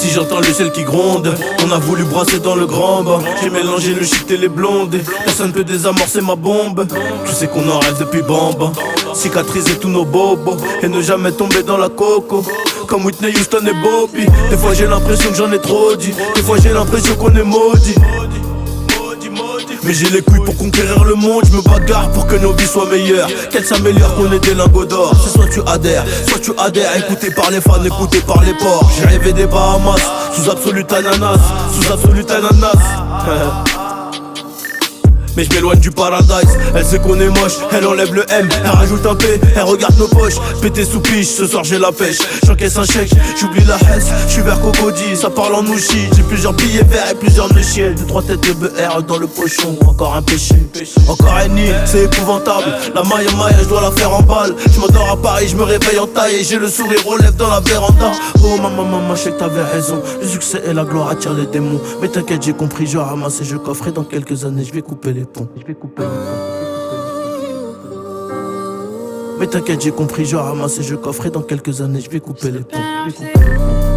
Ici j'entends le ciel qui gronde. On a voulu brasser dans le grand bas. J'ai mélangé le shit et les blondes. Personne peut désamorcer ma bombe. Tu sais qu'on en rêve depuis Bamba. Cicatriser tous nos bobos et ne jamais tomber dans la coco. Comme Whitney Houston et Bobby. Des fois j'ai l'impression que j'en ai trop dit. Des fois j'ai l'impression qu'on est maudit. Mais j'ai les couilles pour conquérir le monde. Je me bagarre pour que nos vies soient meilleures. Qu'elles s'améliorent, qu'on ait des lingots d'or. C'est soit tu adhères, écouté par les fans, écouté par les porcs. J'ai rêvé des Bahamas, sous absolute ananas. Sous absolute ananas. Mais je m'éloigne du paradise. Elle sait qu'on est moche, elle enlève le M, elle rajoute un P, elle regarde nos poches. Pété sous piche, ce soir j'ai la pêche. J'encaisse un chèque, j'oublie la hesse. J'suis vert cocody, ça parle en nouchi. J'ai plusieurs billets verts et plusieurs méchiels. 2-3 têtes de BR dans le pochon, encore un péché. Encore un nid, c'est épouvantable. La maille, je dois la faire en balle. J'm'endors à Paris, j'me réveille en taille. Et j'ai le sourire aux lèvres dans la véranda. Oh maman, je sais que t'avais raison. Le succès et la gloire attirent les démons. Mais t'inquiète, j'ai compris, je ramasse et je coffre. Et dans quelques années, je vais couper les ponts. Mais t'inquiète, j'ai compris, je ramasse et je coffre. Et dans quelques années, je vais couper les ponts.